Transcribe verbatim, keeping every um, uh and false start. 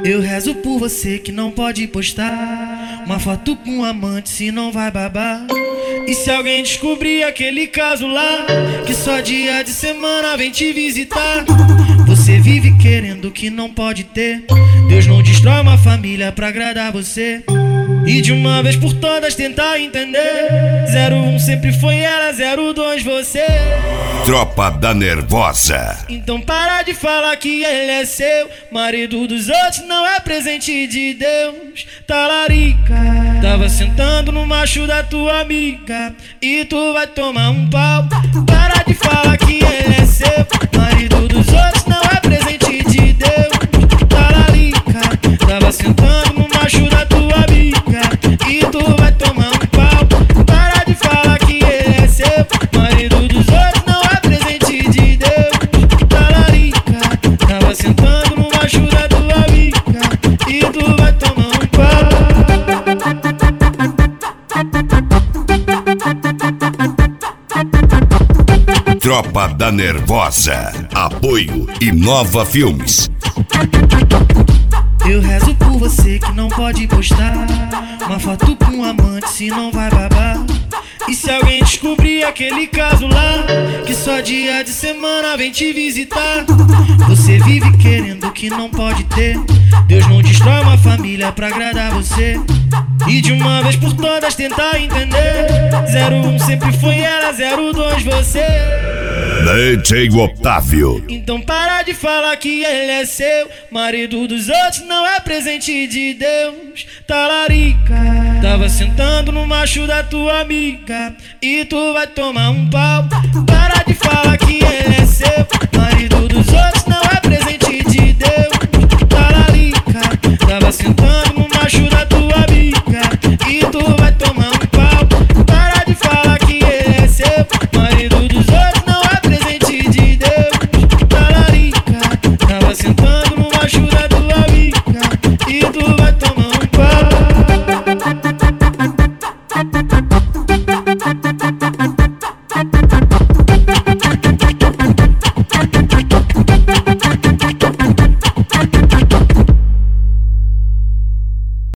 Eu rezo por você que não pode postar uma foto com um amante, se não vai babar. E se alguém descobrir aquele caso lá, que só dia de semana vem te visitar. Você vive querendo o que não pode ter. Deus não destrói uma família pra agradar você. E de uma vez por todas tentar entender. Zero um sempre foi ela, zero dois você. Tropa da Nervosa. Então para de falar que ele é seu. Marido dos outros não é presente de Deus. Talarica, tava sentando no macho da tua amiga e tu vai tomar um pau. Para de falar que ele é seu. Marido dos outros não é presente de Deus. Talarica, tava sentando no macho da tua amiga e tu vai tomar um pau. Para de falar que ele é seu. Marido dos outros não é presente de Deus. Talarica, tava sentando no macho da tua amiga e tu vai tomar um pau. Tropa da Nervosa. Apoio Inova Filmes. Eu rezo por você que não pode postar uma foto com um amante, se não vai babar. E se alguém descobrir aquele caso lá, que só dia de semana vem te visitar. Você vive querendo o que não pode ter. Deus não destrói uma família pra agradar você. E de uma vez por todas tentar entender. Zero um sempre foi ela, zero dois você. D J Otávio. Então para de falar que ele é seu. Marido dos outros não é presente de Deus. Talarica, tava sentando no macho da tua amiga e tu vai tomar um pau. Para de falar que ele é seu. Marido dos